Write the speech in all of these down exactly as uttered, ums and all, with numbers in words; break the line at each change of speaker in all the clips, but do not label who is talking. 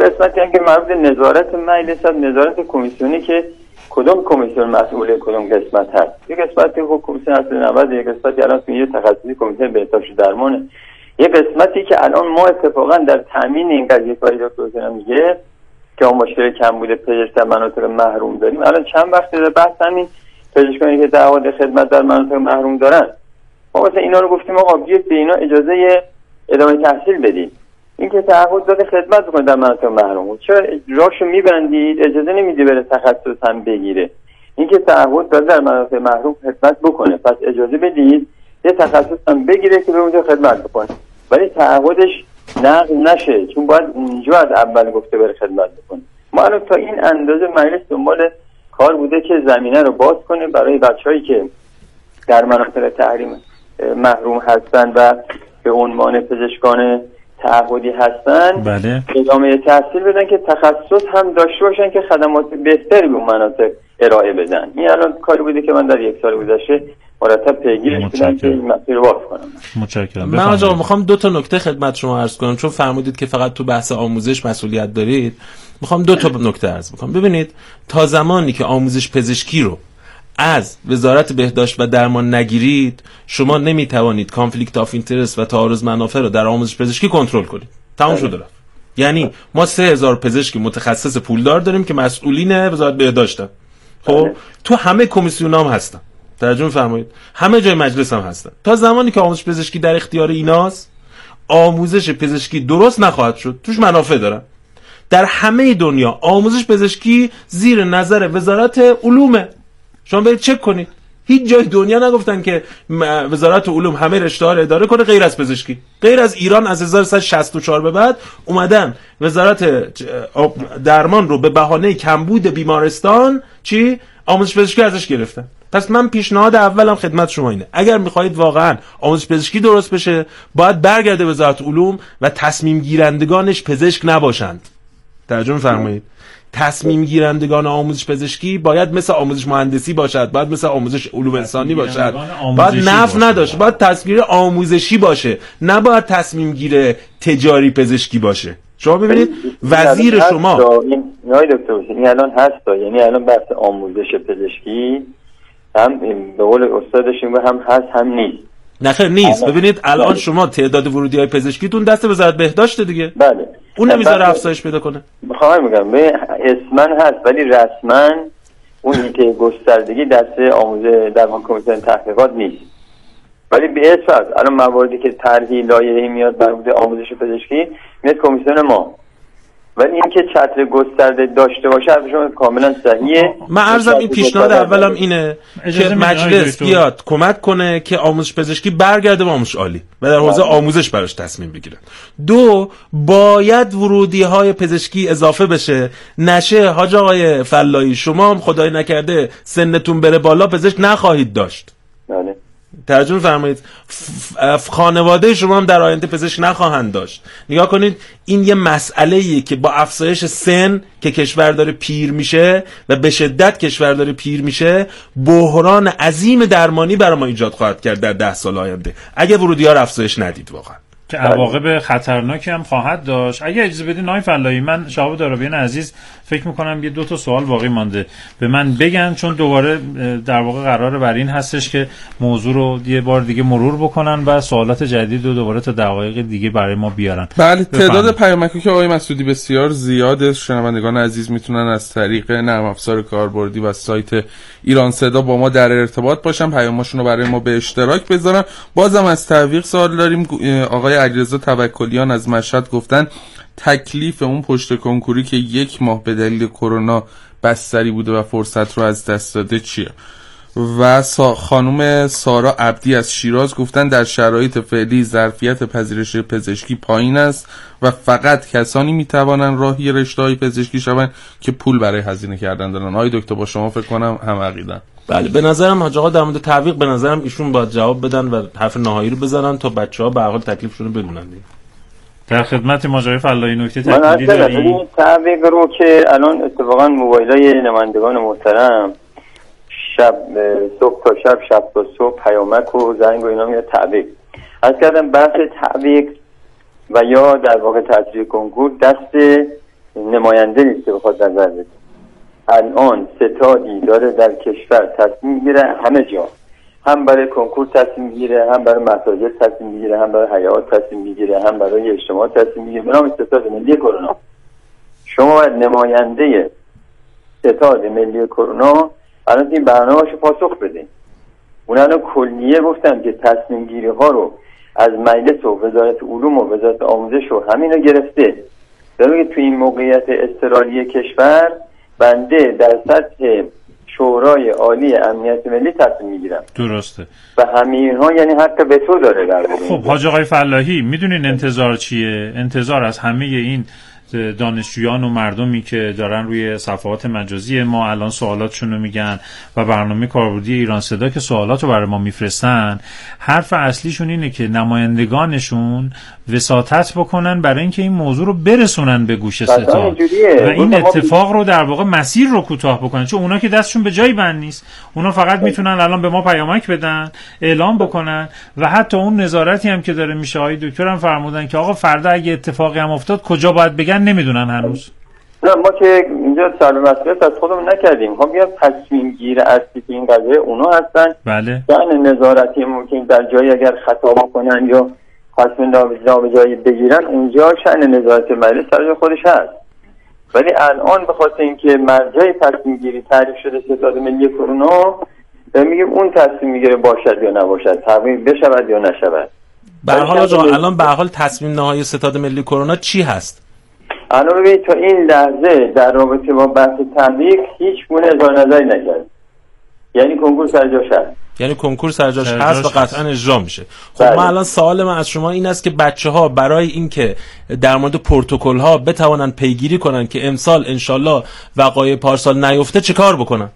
قسمتی هم که مربوط نظارت مجلس است، نظارت کمیسیونی که کدوم کمیسیون مسئول کدوم قسمت هست. یک قسمتی که کمیسیون اصل نود، یک قسمتی الان توی تخصصی کمیسیون بهداشت و درمانه، یک قسمتی که الان ما اتفاقا در تامین این قضیه کاری دکتر میگه که اون مشکل کمبود پزشک در مناطق محروم داریم. الان چند وقت در بحث همین پزشکانی که تعهد خدمت در مناطق محروم دارن، ما مثلا اینا رو گفتیم آقا بیاید به اینا اجازه ادامه تحصیل بدید. این که تعهد داده خدمت بکنه در مناطق محروم، چرا راهشو میبندید، اجازه نمیدی بره تخصص هم بگیره؟ این که تعهد داده در مناطق محروم خدمت بکنه، پس اجازه بدید یه تخصص هم بگیره که به اونجا خدمت بکنه، ولی تعهدش نقض نشه، چون باید اونجا از اول گفته بره خدمت بکنه. ما الان تا این اندازه مجلس دنبال کار بوده که زمینه رو باز کنه برای بچه‌هایی که در مناطق تحریم محروم هستن و به عنوان پزشکان تعهدی هستن
بله.
ادامه تحصیل بدن که تخصص هم داشته باشن که خدمات بهتری به اون مناطق ارائه بدن. این الان کاری بوده که من در یک سال گذشته مرتب پیگیرش بودم که این مسیر رو باز کنم.
متشکرم.
من آقا میخوام دو تا نکته خدمت شما عرض کنم، چون فرمودید که فقط تو بحث آموزش مسئولیت دارید. میخوام دو تا نکته عرض بکنم. ببینید، تا زمانی که آموزش پزشکی رو از وزارت بهداشت و درمان نگیرید، شما نمیتوانید کانفلیکت آف اینترست و تعارض منافع رو در آموزش پزشکی کنترل کنید. تمام شده رفت. یعنی ما سه هزار پزشک متخصص پولدار داریم که مسئولین وزارت بهداشتن. خب تو همه کمیسیون‌ها هم هستن. ترجمه فرمایید. همه جای مجلس هم هستن. تا زمانی که آموزش پزشکی در اختیار ایناست، آموزش پزشکی درست نخواهد شد. توش منافع دارن. در همه دنیا آموزش پزشکی زیر نظر وزارت علومه. شما برید چک کنید، هیچ جای دنیا نگفتن که وزارت علوم همه رشته‌ها رو اداره کنه غیر از پزشکی. غیر از ایران از هزار و سیصد و شصت و چهار به بعد اومدن وزارت درمان رو به بهانه کمبود بیمارستان چی آموزش پزشکی ازش گرفتن. پس من پیشنهاد اولم خدمت شما اینه، اگر میخواهید واقعا آموزش پزشکی درست بشه، باید برگرده وزارت علوم و تصمیم گیرندگانش پزشک نباشند. ترجمه فرمایید. تصمیم گیرندگان آموزش پزشکی باید مثل آموزش مهندسی باشد، باید مثل آموزش علوم انسانی باشد، باید نفع نداشت، باید تصمیم آموزشی باشه، نه باید تصمیم گیر تجاری پزشکی باشه. شما ببینید وزیر شما
این نهای دکتر این الان هست، یعنی الان بحث آموزش پزشکی هم به قول استادش هم هست هم نیست.
نه خیر نیست. ببینید الان بله. شما تعداد ورودی‌های پزشکیتون دست وزارت بهداشت دیگه.
بله.
اون نمیذاره افزایش پیدا کنه.
میخوام میگم به اسمن هست ولی رسما اون که گستردگی دست آموزش در کمیسیون تحقیقات نیست. ولی به اسم هست. الان مواردی که طرحی لایحه‌ای میاد برای آموزش پزشکی میاد کمیسیون ما. ولی اینکه چتر گسترده داشته باشه حرف شما کاملا صحیحه.
من عرضم این پیشنهاد اولم اینه که مجلس بیاد کمک کنه که آموزش پزشکی برگرده به آموزش عالی و در حوزه آموزش براش تصمیم بگیره. دو، باید ورودی‌های پزشکی اضافه بشه. نشه حاج آقای فلاحی شما هم خدای نکرده سنتون بره بالا پزشک نخواهید داشت.
بله.
ترجمه فرمایید. خانواده شما هم در آینده پزشک نخواهند داشت. نگاه کنید این یه مسئله‌ایه که با افزایش سن که کشور داره پیر میشه و به شدت کشور داره پیر میشه، بحران عظیم درمانی برای ما ایجاد خواهد کرد در ده سال آینده اگه ورودی‌ها رو افزایش ندید، واقعا
که عواقب خطرناکی هم خواهد داشت. اگه اجازه بدید نای فلاحی، من شهاب دارابیان عزیز فکر میکنم یه دو تا سوال باقی مانده به من بگن، چون دوباره در واقع قراره بر این هستش که موضوع رو یه بار دیگه مرور بکنن و سوالات جدید رو دوباره تا دقایق دیگه برای ما بیارن.
بله، تعداد پیامکی که آقای مسعودی بسیار زیاده. شنوندگان عزیز میتونن از طریق نرم افزار کاربردی و سایت ایران صدا با ما در ارتباط باشن، پیاماشون رو برای ما به اشتراک بذارن. بازم از تعویق سوال داریم. آقای علیرضا توکلیان از مشهد گفتن تکلیف اون پشت کنکوری که یک ماه به دلیل کرونا بستری بوده و فرصت رو از دست داده چیه؟ و سا خانم سارا عبدی از شیراز گفتن در شرایط فعلی ظرفیت پذیرش پزشکی پایین است و فقط کسانی میتوانن راهی رشته‌های پزشکی شوند که پول برای هزینه کردن دارن. آقای دکتر با شما فکر کنم هم عقیدن.
بله، به نظرم حاج آقا در مورد تعویق به نظرم ایشون باید جواب بدن و حرف نهایی رو بزنن تا بچه‌ها به هر حال تکلیفشون رو بدونن.
در خدمت ماجرای فلاحی نکته تکمیلی داریم.
تعویق رو که الان اتفاقا موبایلای نمایندگان محترم شب صبح تا شب شب تا صبح پیامک و زنگ و اینا میاد تعویق. از کردم بحث تعویق و یا در واقع تاثیر کنکور دست نماینده نیست که بخواد نظر بده. الان ستادی داره در کشور تصمیم میگیره، همه جا، هم برای کنکور تصمیم میگیره، هم برای مساجد تصمیم میگیره، هم برای حیات تصمیم میگیره، هم برای اجتماع تصمیم میگیره به نام ستاد ملی کرونا. شما باید نماینده ستاد ملی کرونا الان این برنامه‌شو پاسخ بده. اون الان کلیه گفتم که تصمیم گیری ها رو از مجلس و وزارت علوم و وزارت آموزش و همینو گرفته. در تو این موقعیت اضطراری کشور بنده در سطح شورای عالی امنیت ملی تصمیم میگیرم.
درسته.
و همین ها یعنی حق به تو داره در
خب حاج آقای فلاحی میدونین انتظار چیه؟ انتظار از همه این دانشجویان و مردمی که دارن روی صفحات مجازی ما الان سوالاتشون رو میگن و برنامه کاربردی ایران صدا که سوالات رو برای ما میفرستن، حرف اصلیشون اینه که نمایندگانشون وساطت بکنن برای اینکه این موضوع رو برسونن به گوش ستاد و این اتفاق رو در واقع مسیر رو کوتاه بکنن، چون اونا که دستشون به جایی بند نیست، اونا فقط میتونن الان به ما پیامک بدن، اعلام بکنن و حتی اون نظارتی هم که داره میشه. آقای دکتر هم فرمودن که آقا فردا اگه اتفاقی هم افتاد کجا باید بگن نمیدونن هنوز.
نه ما که اینجا سال مسئولیت از خودمون نکردیم، ما بیان تصمیم گیر اصلی که این قضیه اونا هستن.
بله.
یعنی نظارتی ممکن در جایی اگر خطا بکنن یا تصمیم به جایی بگیرن اونجا شأن نظارت مجلس سر خودش هست. ولی الان به خاطر اینکه مرجع تصمیم گیری تعریف شده ستاد ملی کرونا، میگیم اون تصمیم میگیره باشد یا نباشد، تغییر بشود یا نشود.
به هر حال آقا الان به هر حال تصمیم نهایی ستاد ملی کرونا چی هست؟
الان ببینید تا این لحظه در رابطه با بحث تبلیغ هیچ گونه اظهار نظری نکرد. یعنی کنکور سرجاش هست.
یعنی کنکور سرجاش هست و قطعا اجرا میشه. خب بله. من الان سوال من از شما این است که بچه‌ها برای اینکه در مورد پروتکل‌ها بتوانن پیگیری کنن که امسال انشالله وقایع پارسال نیفته چه کار بکنن؟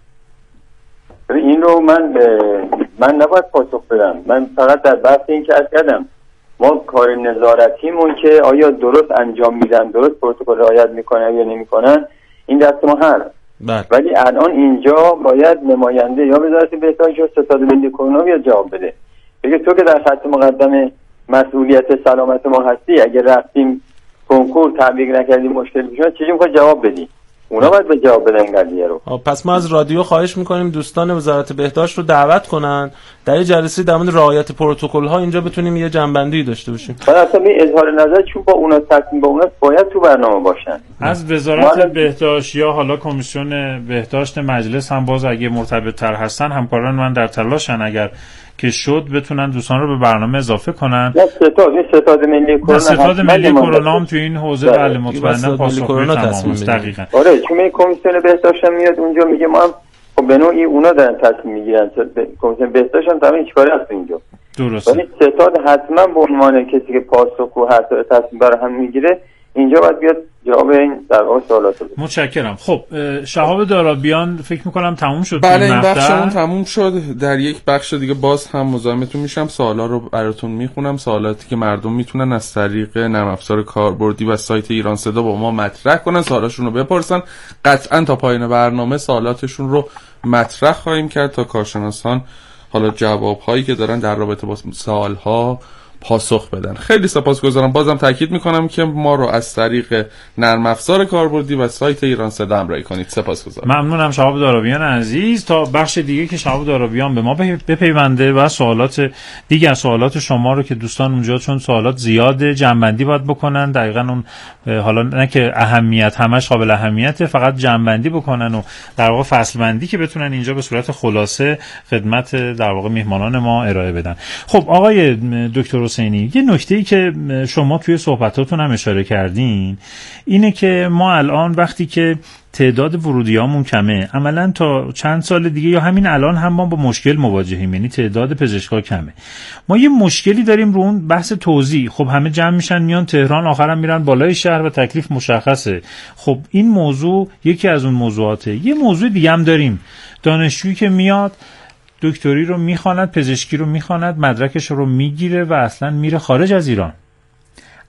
این رو من ب... من نباید پاسخ بدم. من فقط در بحث این که عرض کردم ما کار نظارتیمون که آیا درست انجام میدن، درست پروتکل رعایت میکنن یا نمیکنن، این دست ما هست.
بله.
ولی الان اینجا باید نماینده یا وزارت بهداشت یا ستاد ملی کرونا بیاد جواب بده. بگه تو که در خط مقدم مسئولیت سلامت ما هستی، اگه رفتیم کنکور تبلیغ نکردیم مشکل میشه، چجوری میخوای جواب بدی؟ اونا باید به جواب بدن این قضیه رو.
پس ما از رادیو خواهش میکنیم دوستان وزارت بهداشت رو دعوت کنن در یه جلسه در مورد رعایت پروتکل ها اینجا بتونیم یه جنبندی داشته باشیم.
اصلا این اظهار نظر چون با اونا تصمیم با اونا باید تو برنامه باشن.
از وزارت بهداشت یا حالا کمیسیون بهداشت مجلس هم باز اگه مرتبط تر هستن، همکاران من در تلاشن اگر که شد بتونن دوستان رو به برنامه اضافه کنن.
نه ستاد ستاد ملی کرونا
ستاد ملی کرونا هم تو این حوزه بله مطمئنا پاسخگوی تمام است. دقیقاً.
آره چون این کمیسیون بهداشت میاد اونجا میگه ما هم خب به نوعی اونا دارن تصمیم میگیرن، کمیسیون بهداشت هم تمام چیکاره هست اینجا.
درست.
ولی ستاد حتما به عنوان کسی که پاسخ و حتی تصمیم برای هم میگیره اینجا باید بیاد جواب این در واقع سوالات رو.
متشکرم. خب شهاب دارابیان فکر میکنم تموم شد.
بله این بخشمون تموم شد. در یک بخش دیگه باز هم مزاحمتون میشم، سوالا رو براتون میخونم، سوالاتی که مردم میتونن از طریق نرم افزار کاربردی و سایت ایران صدا با ما مطرح کنن، سوالاشون رو بپرسن. قطعا تا پایان برنامه سوالاتشون رو مطرح خواهیم کرد تا کارشناسان حالا جوابهایی که دارن در رابطه با سوالها پاسخ بدن. خیلی سپاسگزارم. بازم تاکید میکنم که ما رو از طریق نرم افزار کاربردی و سایت ایران صدا همراهی کنید. سپاسگزارم.
ممنونم شهاب دارابیان عزیز. تا بخش دیگه که شهاب دارابیان به ما بپیونده و سوالات دیگر سوالات شما رو که دوستان اونجا چون سوالات زیاده جمع‌بندی باید بکنن، دقیقاً اون حالا نه که اهمیت همش قابل اهمیته، فقط جمع‌بندی بکنن و در واقع فصل بندی که بتونن اینجا به صورت خلاصه خدمت در واقع میهمانان ما ارائه بدن. خب آقای دکتر حسینی، یه نکته‌ای که شما توی صحبتاتون هم اشاره کردین اینه که ما الان وقتی که تعداد ورودیامون کمه، عملاً تا چند سال دیگه یا همین الان هم ما با مشکل مواجهیم، یعنی تعداد پزشکا کمه. ما یه مشکلی داریم رو اون بحث توزیع. خب همه جمع میشن میان تهران، آخرام میرن بالای شهر و تکلیف مشخصه. خب این موضوع یکی از اون موضوعاته. یه موضوع دیگه هم داریم، دانشجویی که میاد دکتری رو میخواند، پزشکی رو میخواند، مدرکش رو میگیره و اصلا میره خارج از ایران.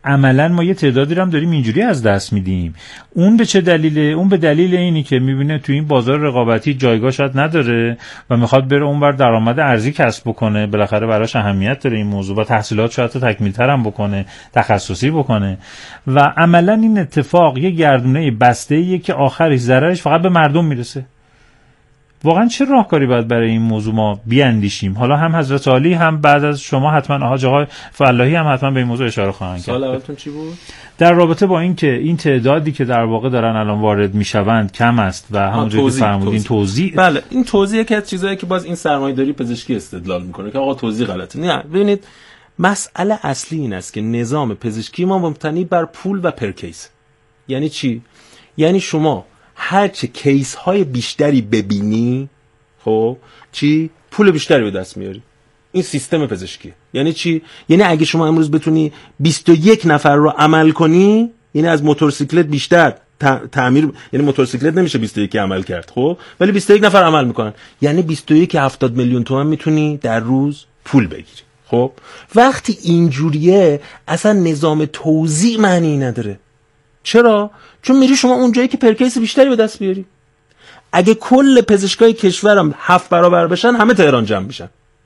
عملا ما یه تعدادی هم داریم اینجوری از دست میدیم. اون به چه دلیله؟ اون به دلیل اینی که میبینه تو این بازار رقابتی جایگاه شاید نداره و میخواد بره اونور درآمد ارزی کسب بکنه، بالاخره براش اهمیت داره این موضوع، با تحصیلات شاید تکمیل‌تر هم بکنه، تخصصی بکنه و عملا این اتفاق یه گردونه بسته‌ایه که آخرش ضررش فقط به مردم میرسه. واقعا چه راهکاری باید برای این موضوع ما بیاندیشیم؟ حالا هم حضرت عالی هم بعد از شما حتما آقا آقای فلاحی هم حتما به این موضوع اشاره خواهند کرد.
سوال اولتون چی بود؟
در رابطه با این که این تعدادی که در واقع دارن الان وارد میشوند کم است و همونجوری که فرمودین توضیح.
بله این توضیح یکی از چیزایی که باز این سرمایه‌داری پزشکی استدلال میکنه که آقا توضیح غلطه. نه ببینید مسئله اصلی این است که نظام پزشکی ما مبتنی بر پول و پرکیس. یعنی چی؟ یعنی شما هر چه کیس های بیشتری ببینی خب چی پول بیشتری به دست میاری. این سیستم پزشکیه. یعنی چی؟ یعنی اگه شما امروز بتونی بیست و یک نفر رو عمل کنی، یعنی از موتورسیکلت بیشتر تعمیر، یعنی موتورسیکلت نمیشه بیست و یک عمل کرد خب، ولی بیست و یک نفر عمل میکنن، یعنی بیست و یک هفتاد میلیون تومان میتونی در روز پول بگیری. خب وقتی اینجوریه اصلا نظام توزیع معنی نداره. چرا؟ چون میری شما اونجایی که پرکیس بیشتری به دست بیاری. اگه کل پزشکای کشورم هفت برابر بشن همه تهران جمع میشن.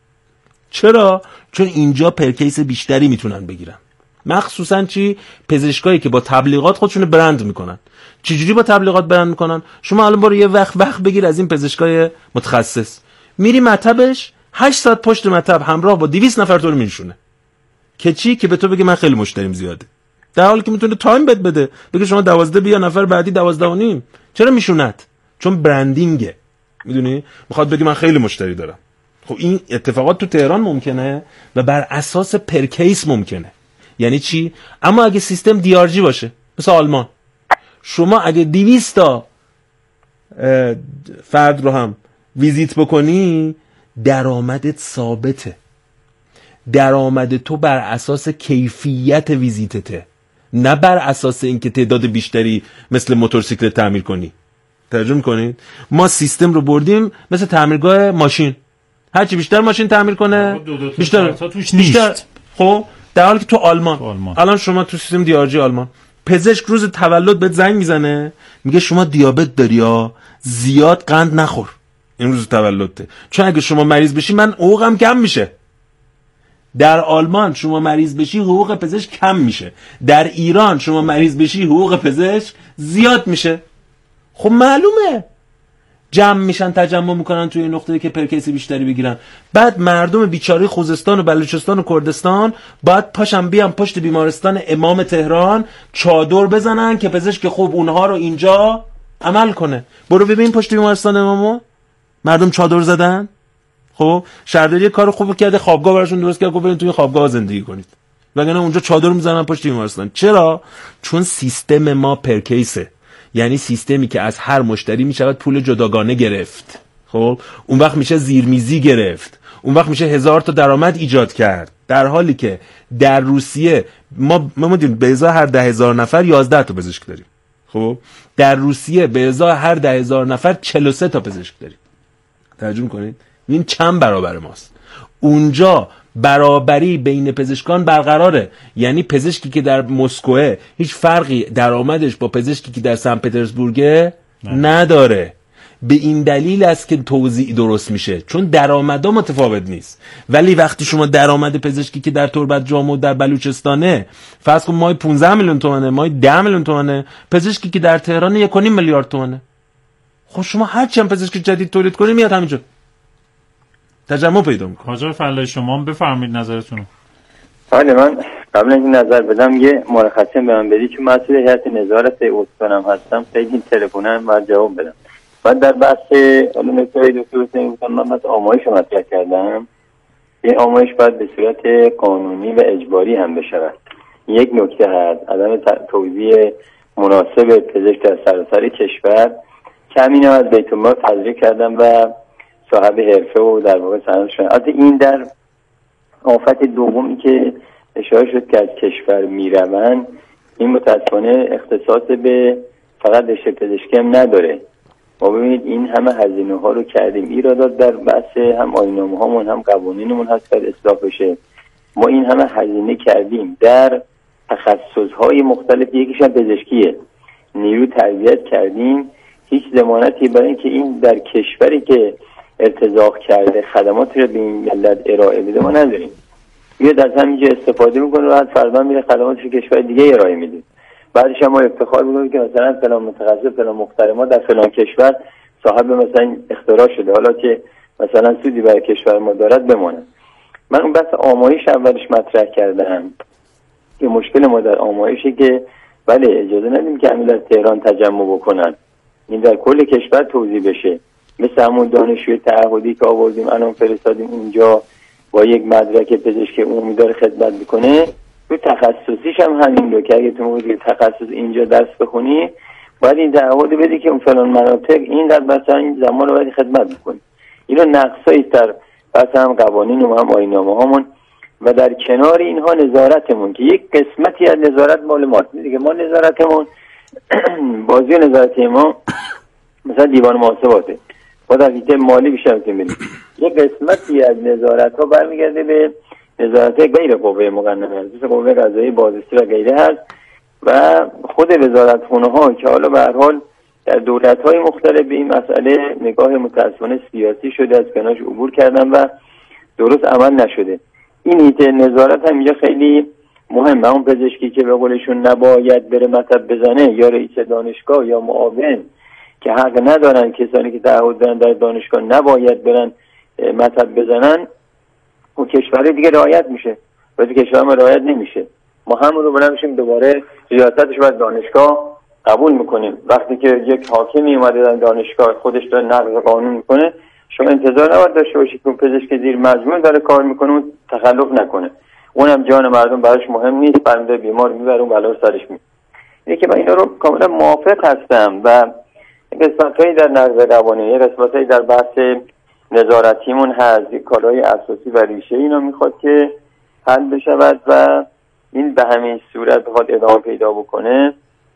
چرا؟ چون اینجا پرکیس بیشتری میتونن بگیرن. مخصوصا چی؟ پزشکایی که با تبلیغات خودشون برند میکنن. چجوری با تبلیغات برند میکنن؟ شما الان برو یه وقت وقت بگیر از این پزشکای متخصص، میری مطبش هشت ساعت پشت مطب همراه با دویست نفر تو رو میشونه که چی؟ که به تو بگه من خیلی مشتریم زیاده، در حالی که میتونه تایم بد بده، بگه شما دوازده بیا نفر بعدی دوازده و نیم. چرا میشوند؟ چون برندینگه، میدونی؟ میخواد بگه من خیلی مشتری دارم. خب این اتفاقات تو تهران ممکنه و بر اساس پرکیس ممکنه. یعنی چی؟ اما اگه سیستم دی آر جی باشه مثل آلمان، شما اگه دویست تا فرد رو هم ویزیت بکنی درآمدت ثابته. درآمد تو بر اساس کیفیت ویزیتته، نه بر اساس اینکه تعداد بیشتری مثل موتورسیکلت تعمیر کنی. ترجمه کنید ما سیستم رو بردیم مثل تعمیرگاه ماشین، هرچی بیشتر ماشین تعمیر کنه
دو دو
بیشتر
توش
بیشتر.
نیست.
خب در حالی که تو آلمان,
آلمان
الان شما تو سیستم دی آر جی آلمان پزشک روز تولد بهت زنگ میزنه میگه شما دیابت داری یا زیاد قند نخور این روز تولدته، چون اگه شما مریض بشی من حقوقم کم میشه. در آلمان شما مریض بشی حقوق پزشک کم میشه، در ایران شما مریض بشی حقوق پزشک زیاد میشه. خب معلومه جمع میشن تجمع میکنن توی نقطه‌ای که پرکیس بیشتری بگیرن. بعد مردم بیچاره خوزستان و بلوچستان و کردستان باید پاشن بیان پشت بیمارستان امام تهران چادر بزنن که پزشک خوب اونها رو اینجا عمل کنه. برو ببین پشت بیمارستان امامو مردم چادر زدن. خب شهرداری کار خوب کرده، خوابگاه براشون درست کرد، گفت برید توی خوابگاه زندگی کنید، وگرنه اونجا چادر میزنن پشت بیمارستان. چرا؟ چون سیستم ما پرکیسه، یعنی سیستمی که از هر مشتری میشود پول جداگانه گرفت. خب اون وقت میشه زیرمیزی گرفت، اون وقت میشه هزار تا درآمد ایجاد کرد، در حالی که در روسیه ما ما میدونیم به ازای هر ده هزار نفر یازده تا پزشک داریم. خب در روسیه به ازای هر ده هزار نفر چهل و سه تا پزشک داریم. ترجمه کنید این چند برابر ماست. اونجا برابری بین پزشکان برقراره، یعنی پزشکی که در مسکوه هیچ فرقی درآمدش با پزشکی که در سن پترزبورگ نداره. به این دلیل است که توزیع درست میشه، چون درآمدها متفاوت نیست. ولی وقتی شما درآمد پزشکی که در تربت جامع و در بلوچستانه فرض کن مای پانزده میلیون تومانه، مای ده میلیون تومانه، پزشکی که در تهران یک و نیم میلیارد تومانه. خب شما هر چند پزشک جدید تولید کنید میاد همینجا تجمع پیدا میکنه.
حاجی فلاحی شما هم بفرمایید نظرتون رو.
حالا من قبل اینکه نظر بدم یه مرخصی به من بدی که مسئول هیئت نظارت استانم هستم، خیلی تلفنم و جواب بدم. بعد در بحث حالا نکته دکتر حسین گفتم من مثلا آمایش مطرح کردم، این آمایش باید به صورت قانونی و اجباری هم بشود. یک نکته هست عدم توزیع مناسب پزشک در سراسر کشور که همین از بیت المال تزریق کردم و صاحب حرفه و در واقع صنعت شدن. از این در آفت دومی که اشاره شد که از کشور میروند، این متاسفانه اختصاص به فقط رشته پزشکی هم نداره. ما ببینید این همه هزینه ها رو کردیم، ایرادات در بحث هم آیین‌نامه هامون هم قوانینمون هست که اصلاح بشه. ما این همه هزینه کردیم در تخصص‌های مختلف، یکیش هم پزشکیه، نیرو تربیت کردیم. هیچ ضمانتی برای اینکه این در کشوری که ارتزاق کرده خدماتی رو به این ملت ارائه بده ما نداریم. میاد از همینجا استفاده میکنه، بعد فردا میره خدماتش کشور دیگه ارائه میده. بعدش هم ما افتخار میکنیم که مثلا فلان متخصص فلان مخترع ما در فلان کشور صاحب مثلا اختراع شده، حالا که مثلا سودی برای کشور ما دارد بمونه. من اون بحث آمایش اولش مطرح کردم که مشکل ما در آمایشه که بله اجازه ندیم که همین در تهران تجمع بکنن، این در کل کشور توزیع بشه. مثل همون دانشجوی تعهدی که آوردیم الان فرستادیم اونجا با یک مدرک پزشکی عمومی داره خدمت میکنه، تو تخصصیش هم همین رو که اگه تو موقعی تخصص اینجا درس بخونی باید این تعهد بدی که اون فلان مناطق اینقدر مثلا این زمان رو باید خدمت بکنی. اینا نقصایی در بحث هم قوانین و هم آیین‌نامه هامون و در کنار اینها نظارتمون که یک قسمتی از نظارت مال ماست. دیگه ما نظارتمون بازی نظارتی ما مثلا دیوان محاسباته، با در حیطه مالی بیشتر می‌تونیم بریم. یک قسمتی از نظارت ها برمیگرده به نظارت غیر قوه مقننه، مثل قوه قضاییه، بازرسی و غیره هست و خود وزارتخونه ها که حالا به هر حال در دولت های مختلف به این مسئله نگاه متأسفانه سیاسی شده، از کنارش عبور کردن و درست عمل نشده. این حیطه نظارت هم اینجا خیلی مهمه. اون پزشکی که به قولشون نباید بره مطب بزنه یا رئیس دانشگاه یا معاون که حق ندارن، کسانی که تعهد دارن در دانشگاه نباید برن مطب بزنن، اون کشور دیگه رعایت میشه، ولی کشور ما رعایت نمیشه. ما همون رو بلند میشیم دوباره ریاستش باید دانشگاه قبول میکنیم. وقتی که یک حاکمی اومده در دانشگاه خودش داره نقض قانون میکنه، شما انتظار نباید داشته باشید که اون پزشک زیر مجموعه داره کار میکنه اون تخلف نکنه. اونم جان مردم براش مهم نیست، فرمانده بیمار میبره اون بلا رو سرش میاره. اینه که من اینا رو کاملا موافق هستم و قسمت‌هایی در نقض قوانین، یه قسمت‌هایی در بحث نظارتیمون هست، یک کارهای اساسی و ریشه اینا میخواد که حل بشود و این به همین صورت بخواد ادامه پیدا بکنه.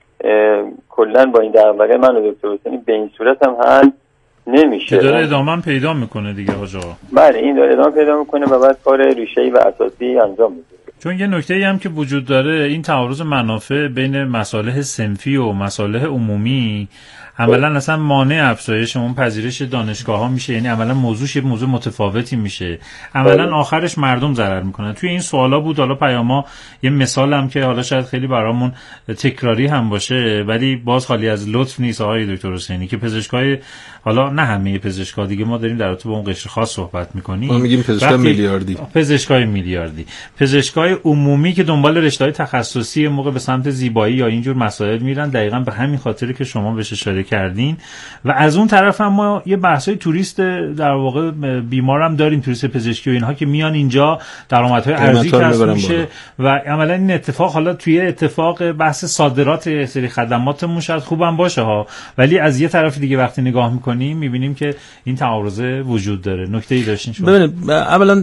کلا با این دغدغه من و دکتر حسینی به این صورت هم حل نمیشه،
که داره ادامه هم پیدا میکنه دیگه حاج آقا.
بله این داره ادامه پیدا میکنه و بعد کار ریشه‌ای و اساسی انجام میده.
چون یه نکته‌ای هم که وجود داره، این تعارض منافع بین مصالح صنفی و مصالح عمومی عملا اصلا مانع افزایش اون پذیرش دانشگاه ها میشه، یعنی عملا موضوعش یه موضوع متفاوتی میشه، عملا آخرش مردم ضرر میکنن. توی این سوالا بود، حالا پیاما یه مثال هم که حالا شاید خیلی برامون تکراری هم باشه ولی باز خالی از لطف نیست آقای دکتر حسینی، که پزشکای حالا نه همه پزشکا دیگه، ما داریم در رابطه با اون قشر خاص صحبت میکنیم،
ما میگیم پزشکای میلیاردی،
پزشکای میلیاردی، پزشکای عمومی که دنبال رشته‌های تخصصی موقع به سمت زیبایی یا اینجور مسائل میرن، دقیقاً به همین خاطری که شما بهش اشاره کردین. و از اون طرف هم ما یه بحثای توریست در واقع بیمار هم داریم، توریست پزشکی و اینها که میان اینجا درآمدهای ارزی کسب میشه و عملا این اتفاق، حالا توی اتفاق بحث صادرات سری خدماتمون شاید خوبم باشه ها، ولی از یه طرف دیگه وقتی نگاه میکنیم میبینیم که این تعارض وجود داره. نکته‌ای داشتین شما؟
ببینید اولا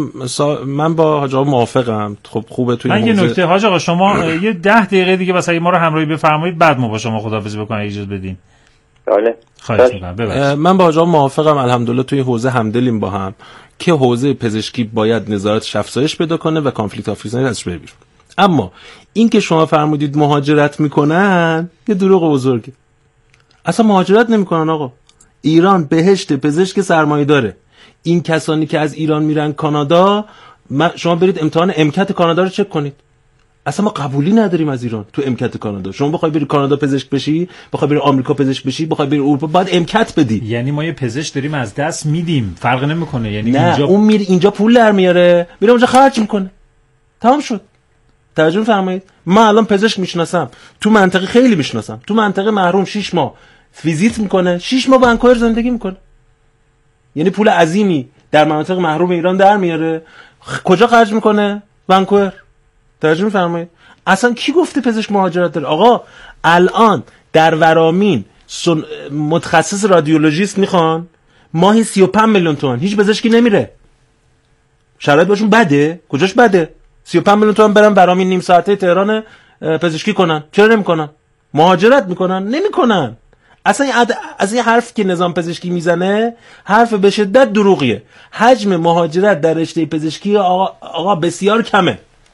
من با حاج آقا موافقم. خب خوبه توی
من یه نکته حاج آقا، شما یه ده دقیقه دیگه واسه ما رو همراهی بفرمایید، بعد ما با شما خداحافظی بکنیم اجازه بدین.
بله.
خواهش می‌کنم. ببخشید.
من با حاج آقا موافقم، الحمدلله توی حوزه همدلیم با هم که حوزه پزشکی باید نظارتش افزایش پیدا کنه و کانفلیکت آفیسری ازش بره بیرون. اما این که شما فرمودید مهاجرت میکنن، یه دروغ بزرگه. اصلا مهاجرت نمیکنن آقا. ایران بهشت پزشک سرمایه داره. این کسانی که از ایران میرن کانادا، شما برید امتحان امکت کانادا رو چک کنید. اصلا ما قبولی نداریم از ایران تو امکت کانادا. شما بخوای بری کانادا پزشک بشی، بخوای بری آمریکا پزشک بشی، بخوای بری اروپا، باید امکت بدی.
یعنی ما یه پزشک داریم از دست میدیم، فرق نمیکنه. یعنی
نه،
اینجا
اون میره اینجا پول در میاره، میره اونجا خرج میکنه. تمام شد. توجه می‌فرمایید؟ من الان پزشک میشناسم، تو منطقه خیلی میشناسم، تو منطقه محروم شش ماه ویزیت میکنه، شش ماه ونکوور زندگی میکنه. یعنی پول عظیمی در مناطق محروم ایران در میاره، کجا خرج میکنه؟ ونکوور. توجه می‌فرمایید؟ اصلا کی گفته پزشک مهاجرت داره؟ آقا الان در ورامین سن... متخصص رادیولوژیست میخوان ماهی سی و پنج میلیون تومان، هیچ پزشکی نمیره. شرایط باشون بده؟ کجاش بده؟ سی و پنج میلیون تومان برن ورامین نیم ساعته تهران پزشکی کنن. چرا نمیکنن؟ مهاجرت میکنن؟ نمیکنن. اصلا از این حرف که نظام پزشکی میزنه حرف به شدت دروغیه. حجم مهاجرت در رشته پزشکی آقا, آقا بسیار کمه.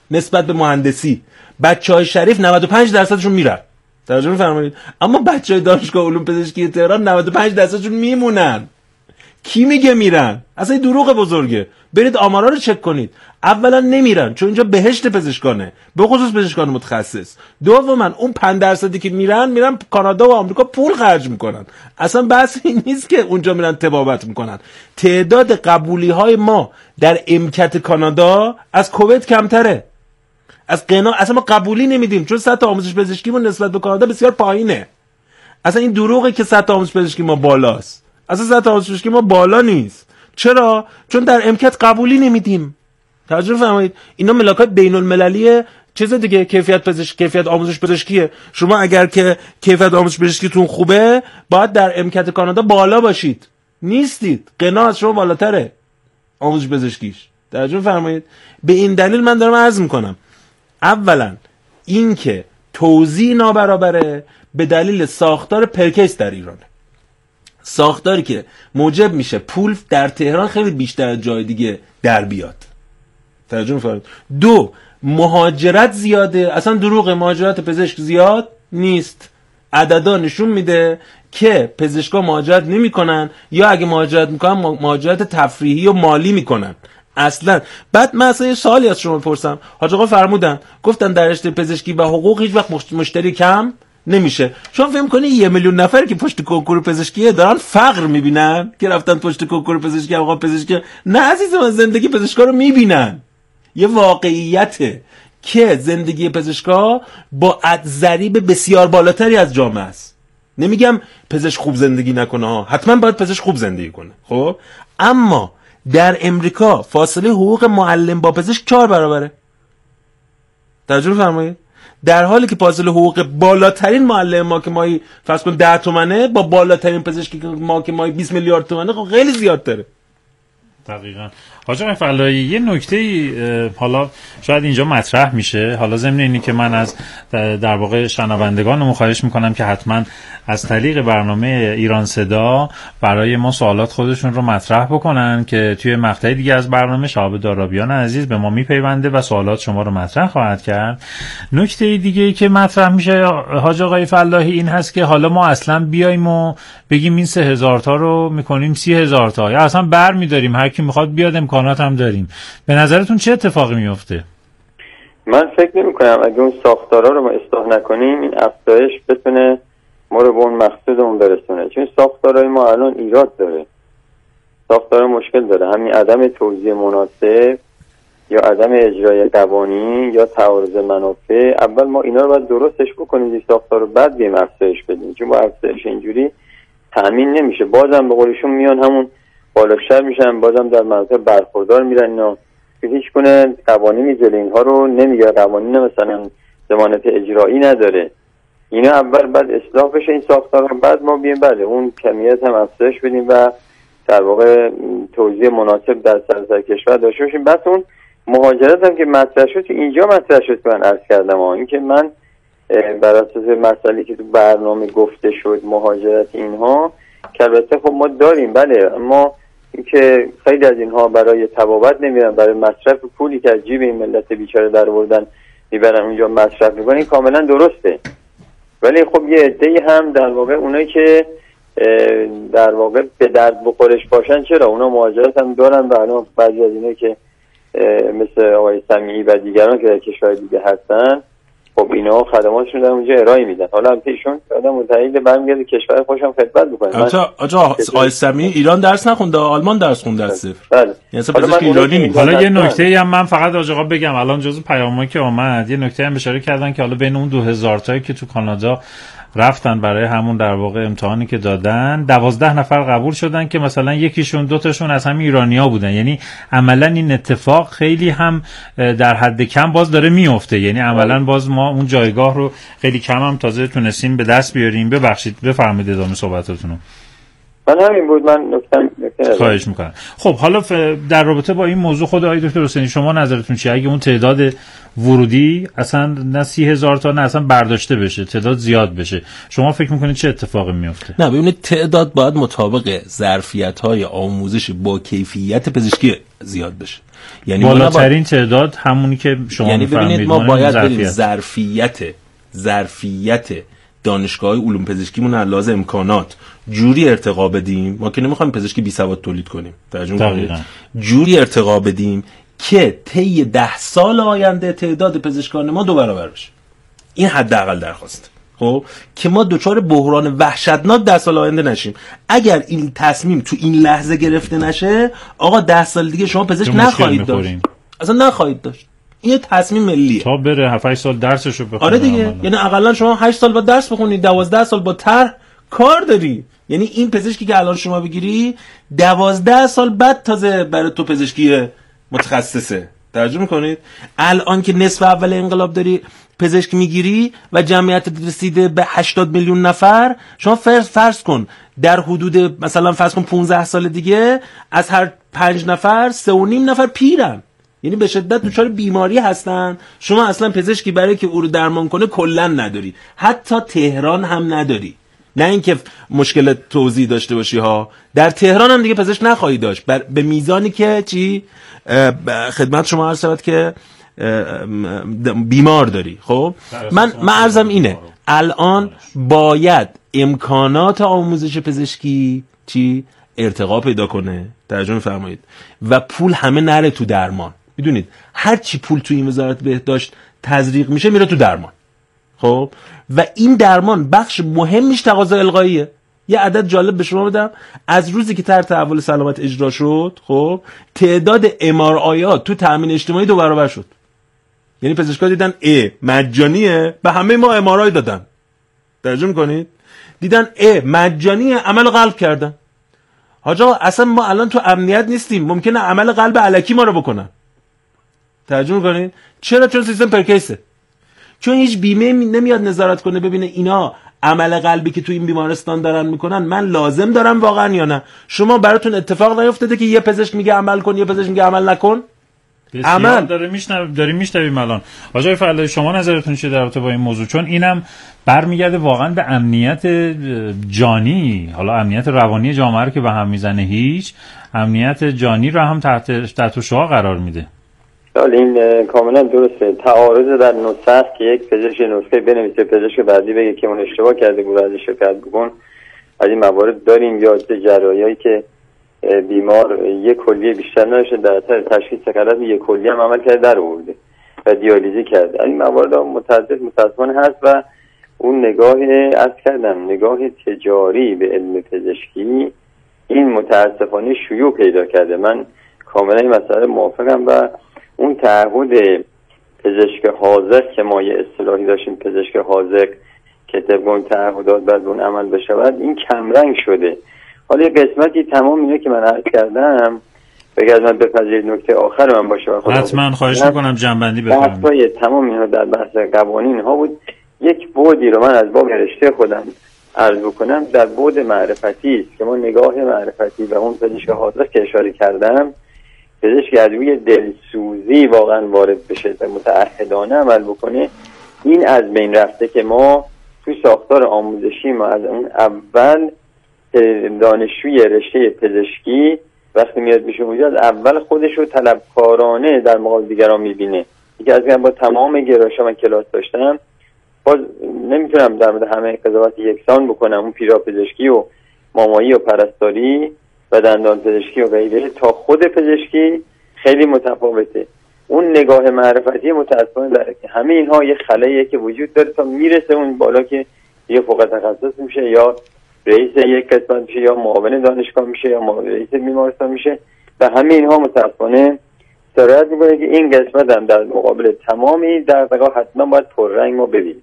نسبت به مهندسی. بچهای شریف نود و پنج درصدشون میرن، توجه می‌فرمایید، اما بچهای دانشگاه علوم پزشکی تهران نود و پنج درصدشون میمونن. کی میگه میرن؟ اصلا این دروغ بزرگه. برید آمارا رو چک کنید. اولا نمیرن چون اینجا بهشت پزشکانه، به خصوص پزشکان متخصص. دوما اون پنج درصدی که میرن میرن کانادا و آمریکا پول خرج میکنن. اصلا بحث این نیست که اونجا میرن طبابت میکنن. تعداد قبولی های ما در امکت کانادا از کویت کمتره. از قنا اصلا ما قبولی نمیدیم چون سطح آموزش پزشکیمون نسبت به کانادا بسیار پایینه. اصلا این دروغه که سطح آموزش پزشکی ما بالاست. اصلا سطح آموزش پزشکی ما بالا نیست. چرا؟ چون در امکت قبولی نمیدیم. توجه فرمایید، اینا ملاکات بین المللی چیز دیگه، کیفیت پزشکی، کیفیت آموزش پزشکیه. شما اگر که کیفیت آموزش پزشکیتون خوبه باید در امکت کانادا بالا باشید. نیستید، قنا از شما بالاتره آموزش پزشکیش. توجه فرمایید، به این دلیل من دارم عرض میکنم اولا این که توزیع نابرابره به دلیل ساختار پرکیس در ایرانه، ساختاری که موجب میشه پول در تهران خیلی بیشتر از جای دیگه در بیاد. توجه می‌فرمایید. دو، مهاجرت زیاده. اصلا دروغه، مهاجرت پزشک زیاد نیست. عددا نشون میده که پزشکا مهاجرت نمیکنن، یا اگه مهاجرت میکنن مهاجرت تفریحی و مالی میکنن اصلا. بعد من اصلا یه سوالی از شما پرسم. حاج آقا فرمودن گفتن در رشته پزشکی و حقوق هیچ وقت مشتری کم نمیشه. شما فهم کنی یه میلیون نفر که پشت کنکور پزشکی دارن فقر میبینن که رفتن پشت کنکور پزشکی، آقا پزشکی؟ نه عزیز من، زندگی پزشکا رو میبینن. یه واقعیته که زندگی پزشکا با ضریب بسیار بالاتری از جامعه است. نمیگم پزشک خوب زندگی نکنه ها، حتما باید پزشک خوب زندگی کنه، خب، اما در امریکا فاصله حقوق معلم با پزشک چهار برابره. توجه فرمایید، در حالی که فاصله حقوق بالاترین معلم ما که مایی فرض کن ده تومنه با بالاترین پزشکی ما که مایی بیست میلیارد تومنه، خب خیلی زیادتره.
دقیقاً. حاج آقای فلاحی، یه نکته حالا شاید اینجا مطرح میشه، حالا ضمن اینی که من از در واقع شنوندگانم خواهش میکنم که حتما از طریق برنامه ایران صدا برای ما سوالات خودشون رو مطرح بکنن که توی مقطع دیگه از برنامه شهاب دارابیان عزیز به ما میپیونده و سوالات شما رو مطرح خواهد کرد. نکته دیگه ای که مطرح میشه حاج آقای فلاحی این هست که حالا ما اصلا بیایم و بگیم این سه هزار تا رو میکنیم سی هزار تا، یا اصلا بر میداریم هر کی میخواد بیاد، امکانات هم داریم. به نظرتون چه اتفاقی میفته؟
من فکر نمی کنم اگه اون ساختارا رو ما اصلاح نکنیم این افزایش بتونه ما رو به اون مقصودمون برسونه. چون ساختارهای ما الان ایراد داره، ساختارها مشکل داره، همین عدم توزیع مناسب یا عدم اجرای قوانین یا تعارض منافع. اول ما اینا رو باید درستش بکنیم این ساختار رو، بعد بیم افزایش بدیم، چون با افزایش اینجوری تامین نمیشه. بازم به قولشون میان همون بالاشتر میشن، بازم در مناطق برخوردار میرن، اینا که هیچ کنه قوانینی جلوی اینها رو نمیگیره، قوانین مثلا ضمانت اجرایی نداره. اینا اول بعد اصلاح بشه این ساختارها، بعد ما بیم بله اون کمیت هم افزایش بدیم و در واقع توزیع مناسب در سراسر کشور داشته باشیم. بعد اون مهاجرت هم که مطرح شد اینجا مطرح شد که من عرض کردم ها، این که من بر اساس مسئله که تو برنامه گفته شد مهاجرت اینها که البته خب ما داریم بله، اما اینکه خیلی از اینها برای تبابت نمیرن، برای مصرف پولی که از جیب این ملت بیچاره در آوردن میبرن اونجا مصرف میکنن، این کاملا درسته. ولی خب یه عده‌ای هم در واقع اونایی که در واقع به درد بخورش باشن، چرا اونا مهاجرت هم دارن و الان بعضی از اینایی که مثل آقای سمیعی و دیگران که در کشور دیگه هستن خب اینا خدماتشون در اونجا ارائه میدن. حالا هم ایشون آدم متعهد برمیگرده کشور خودشون خدمت میکنه.
آجا آجا آقای سمیعی ایران درس نخونده، آلمان درس خونده از صفر.
بله.
یعنی اصلا پزشک ایرانی نیست.
حالا یه نکته‌ای هم من فقط آقا آقا بگم، الان جزو پیامایی که اومد یه نکته هم اشاره کردن که حالا بین اون دو هزار تایی که تو کانادا رفتن برای همون در واقع امتحانی که دادن، دوازده نفر قبول شدن که مثلا یکیشون دو تاشون از همین ایرانی‌ها بودن. یعنی عملا این اتفاق خیلی هم در حد کم باز داره میفته، یعنی عملا باز ما اون جایگاه رو خیلی کم هم تازه تونستیم به دست بیاریم. ببخشید بفرمایید ادامه صحبتاتونو.
من همین بود، من نکته
خواهش میکنم. خب حالا در رابطه با این موضوع خود آقای دکتر حسینی شما نظرتون چیه؟ اگه اون تعداد ورودی اصلا نه سی هزار تا نه اصلا برداشته بشه، تعداد زیاد بشه، شما فکر میکنید چه اتفاقی میفته؟
نه ببینید، تعداد باید مطابق ظرفیت‌های آموزش با کیفیت پزشکی زیاد بشه. یعنی
بالاترین تعداد همونی که شما
یعنی ببینید ما باید بریم
ظرفیت
ظرفیت ظرفیت دانشگاه‌های علوم پزشکیمون از لحاظ امکانات جوری ارتقا بدیم. ما که نمی‌خوایم پزشکی بی سواد تولید کنیم، ترجمه کنید، جوری ارتقا بدیم که طی ده سال آینده تعداد پزشکان ما دو برابر بشه. این حداقل درخواست. خب که ما دوچار بحران وحشتناک ده سال آینده نشیم. اگر این تصمیم تو این لحظه گرفته نشه، آقا ده سال دیگه شما پزشک نخواهید داشت، اصلا نخواهید داشت. این تصمیم ملیه
تا بره هفت هشت سال درسشو بخونه.
آره دیگه، یعنی حداقل شما هشت سال با درس بخونید، دوازده سال با طرح کار داری. یعنی این پزشکی که الان شما بگیری دوازده سال بعد تازه برای تو پزشکی متخصصه. ترجمه کنید. الان که نصف اول انقلاب داری پزشک میگیری و جمعیت رسیده به هشتاد میلیون نفر، شما فرض فرض کن در حدود مثلا فرض کن پانزده سال دیگه از هر پنج نفر سه و نیم نفر پیرن، یعنی به شدت دچار بیماری هستن. شما اصلا پزشکی برای که او رو درمان کنه کلا نداری، حتی تهران هم نداری. نه اینکه مشکل توزیع داشته باشی ها، در تهران هم دیگه پزشک نخواهی داشت به میزانی که چی خدمت شما عرض شود که بیمار داری. خب من من عرضم اینه، الان باید امکانات آموزش پزشکی چی ارتقا پیدا کنه، ترجمه فرمایید، و پول همه نره تو درمان. میدونید هر چی پول تو این وزارت بهداشت تزریق میشه میره تو درمان. خب و این درمان بخش مهمیش تقاضا القاییه. یه عدد جالب به شما بدم، از روزی که طرح تحول سلامت اجرا شد، خب تعداد ام آر آیات تو تامین اجتماعی دو برابر شد. یعنی پزشکا دیدن ا مجانیه، به همه ما ام آر آی دادن. ترجمه کنید، دیدن ا مجانیه، عمل قلب کردن. حاجا اصلا ما الان تو امنیت نیستیم، ممکنه عمل قلب الکی ما رو بکنن. ترجمه کنید. چرا؟ چون سیستم پرکیسه، چون هیچ بیمه نمیاد نظارت کنه ببینه اینا عمل قلبی که تو این بیمارستان دارن میکنن من لازم دارم واقعا یا نه. شما براتون اتفاق نیفتاده که یه پزشک میگه عمل کن، یه پزشک میگه عمل نکن؟
عمل داره میشنویم، داریم میشنویم الان. آقای فلاحی شما نظرتون چیه در رابطه با این موضوع؟ چون اینم برمیگرده واقعا به امنیت جانی، حالا امنیت روانی جامعه رو که به هم میزنه، هیچ امنیت جانی رو هم تحت تحت شعاع قرار میده.
حالا این کاملا درسته. تعارض در نسخه که یک پزشک نسخه بنویسه، پزشک بعدی بگه که اون اشتباه کرده برو ازش شکایت بکن. از این موارد داریم. یا جراحیایی که بیمار یک کلیه بیشتر نداشته، در اثر تشخیص غلط یک کلیه هم عمل کرده در آورده و دیالیزی کرده. این موارد متعدد متاسفانه هست و اون نگاه از کردم نگاه تجاری به علم پزشکی این متاسفانه شیوع پیدا کرده. من کاملا این مسئله موافقم و اون تعهد پزشک حاضر که ما یه اصطلاحی داشتیم، پزشک حاضر که طبق اون تعهدات بعد اون عمل بشود، این کمرنگ شده. حالا یه قسمتی تمام اینه که من عرض کردم بگذارید من بپذیرید نکته آخر من باشه.
حتما خواهش میکنم جنبندی بفرمایید.
بحثای تمام اینا در بحث قوانین ها بود. یک بعدی رو من از باب رشته خودم عرض بکنم، در بعد معرفتی است که ما نگاه معرفتی و اون پزشک حاضر که اشاره کردم، پزشک از روی دلسوزی واقعا وارد بشه و متعهدانه عمل بکنه، این از بین رفته که ما تو ساختار آموزشی ما از اون اول دانشجوی رشته پزشکی وقتی میاد میشه اونجا از اول خودش رو طلبکارانه در مقابل دیگران میبینه. یکی از من با تمام گرایش‌ها من کلاس داشتم، باز نمیتونم در مورد همه قضاوت یکسان بکنم، اون پیرا پزشکی و مامایی و پرستاری و دندان پزشکی و غیره تا خود پزشکی خیلی متفاوته. اون نگاه معرفتی متأسفانه داره که همه اینها یه خلاییه که وجود داره تا میرسه اون بالا که یه فوق تخصص میشه یا رئیس یک قسمت میشه یا معاون دانشگاه میشه یا رئیس بیمارستان میشه و همه اینها متأسفانه سرایت میکنه که این قسمت هم در مقابل تمامی دغدغه‌ها حتما باید پررنگ ما ببینیم.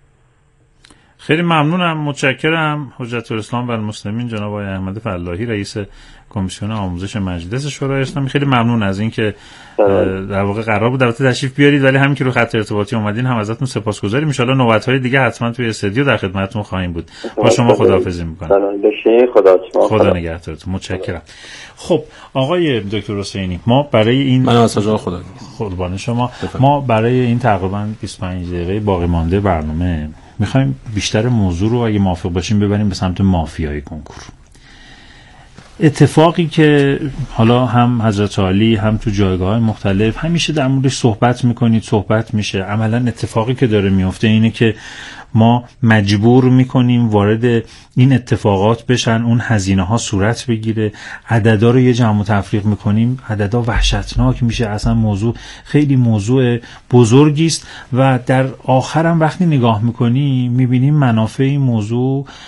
خیلی ممنونم، متشکرم. حجت الاسلام و المسلمین جناب آقای احمد فلاحی، رئیس کمیسیون آموزش مجلس شورای اسلامی، خیلی ممنون از اینکه در واقع قرار بود البته تشریف بیارید ولی همین که رو خط ارتباطی اومدین هم ازتون سپاسگزاریم. ان شاءالله نوبت‌های دیگه حتما توی استودیو در خدمتتون خواهیم بود. با شما خداحافظی می‌کنم.
سلام بشین. خدا شما
خدا نگهدارتون. متشکرم. خب آقای دکتر حسینی، ما برای این
من اساسا خدا
قربان شما بفرم. ما برای این تقریبا بیست و پنج دقیقه باقی مانده برنامه می‌خوایم بیشتر موضوع رو اگه موافق باشیم ببریم به سمت مافیای کنکور. اتفاقی که حالا هم حضرت عالی هم تو جایگاه مختلف همیشه در موردش صحبت میکنید، صحبت میشه، عملا اتفاقی که داره میفته اینه که ما مجبور میکنیم وارد این اتفاقات بشن، اون هزینه ها صورت بگیره، عددا رو یه جمع و تفریق میکنیم، عددا وحشتناک میشه، اصلا موضوع خیلی موضوع بزرگی است و در آخرم وقتی نگاه میکنیم میبینیم منافع این موضوع